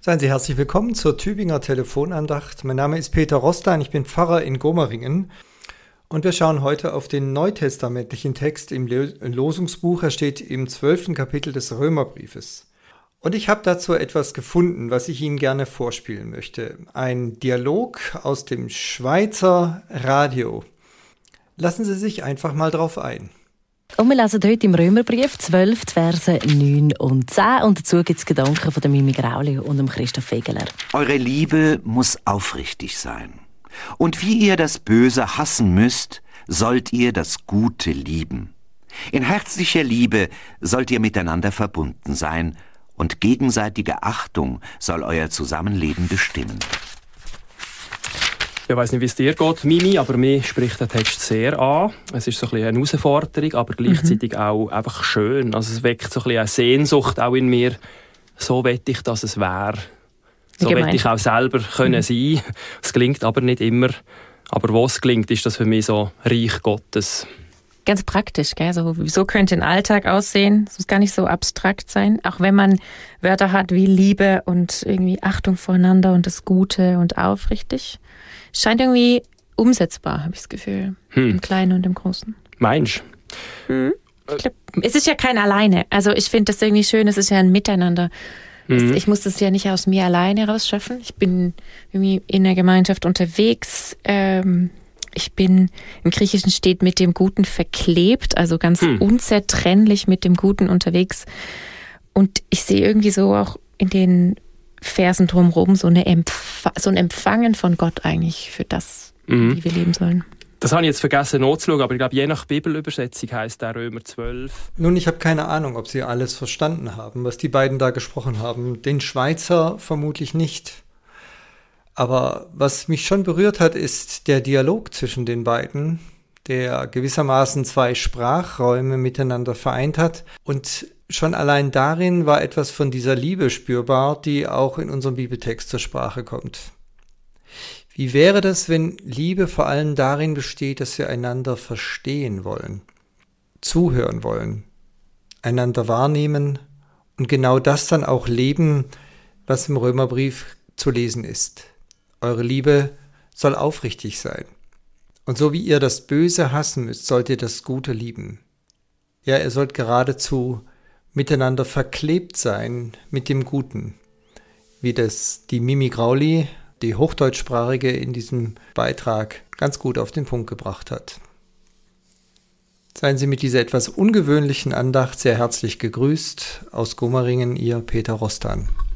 Seien Sie herzlich willkommen zur Tübinger Telefonandacht. Mein Name ist Peter Rostan, ich bin Pfarrer in Gomaringen und wir schauen heute auf den neutestamentlichen Text im Losungsbuch. Er steht im 12. Kapitel des Römerbriefes. Und ich habe dazu etwas gefunden, was ich Ihnen gerne vorspielen möchte. Ein Dialog aus dem Schweizer Radio. Lassen Sie sich einfach mal drauf ein. Und wir lesen heute im Römerbrief 12, die Verse 9 und 10. Und dazu gibt es Gedanken von der Mimi Grauli und dem Christoph Fegeler. Eure Liebe muss aufrichtig sein. Und wie ihr das Böse hassen müsst, sollt ihr das Gute lieben. In herzlicher Liebe sollt ihr miteinander verbunden sein und gegenseitige Achtung soll euer Zusammenleben bestimmen. Ich weiss nicht, wie es dir geht, Mimi, aber mich spricht der Text sehr an. Es ist so ein bisschen eine Herausforderung, aber gleichzeitig auch einfach schön. Also es weckt so ein bisschen eine Sehnsucht auch in mir. So will ich, dass es wäre. So will ich auch selber können sein. Es gelingt aber nicht immer. Aber wo es gelingt, ist das für mich so Reich Gottes. Ganz praktisch, gell? So könnte ein Alltag aussehen. Es muss gar nicht so abstrakt sein. Auch wenn man Wörter hat wie Liebe und irgendwie Achtung voreinander und das Gute und aufrichtig. Scheint irgendwie umsetzbar, habe ich das Gefühl. Im Kleinen und im Großen. Meinst du? Ich glaub, es ist ja kein Alleine. Also ich finde das irgendwie schön, es ist ja ein Miteinander. Ich muss das ja nicht aus mir alleine rausschaffen. Ich bin irgendwie in der Gemeinschaft unterwegs. Ich bin, im Griechischen steht, mit dem Guten verklebt, also ganz unzertrennlich mit dem Guten unterwegs. Und ich sehe irgendwie so auch in den Versen drumherum so ein Empfangen von Gott eigentlich für das, wie wir leben sollen. Das habe ich jetzt vergessen nachzuschauen, aber ich glaube, je nach Bibelübersetzung heisst der Römer 12. Nun, ich habe keine Ahnung, ob Sie alles verstanden haben, was die beiden da gesprochen haben. Den Schweizer vermutlich nicht. Aber was mich schon berührt hat, ist der Dialog zwischen den beiden, der gewissermaßen zwei Sprachräume miteinander vereint hat. Und schon allein darin war etwas von dieser Liebe spürbar, die auch in unserem Bibeltext zur Sprache kommt. Wie wäre das, wenn Liebe vor allem darin besteht, dass wir einander verstehen wollen, zuhören wollen, einander wahrnehmen und genau das dann auch leben, was im Römerbrief zu lesen ist. Eure Liebe soll aufrichtig sein. Und so wie ihr das Böse hassen müsst, sollt ihr das Gute lieben. Ja, ihr sollt geradezu miteinander verklebt sein mit dem Guten, wie das die Mimi Grauli, die Hochdeutschsprachige, in diesem Beitrag ganz gut auf den Punkt gebracht hat. Seien Sie mit dieser etwas ungewöhnlichen Andacht sehr herzlich gegrüßt. Aus Gomaringen, Ihr Peter Rostan.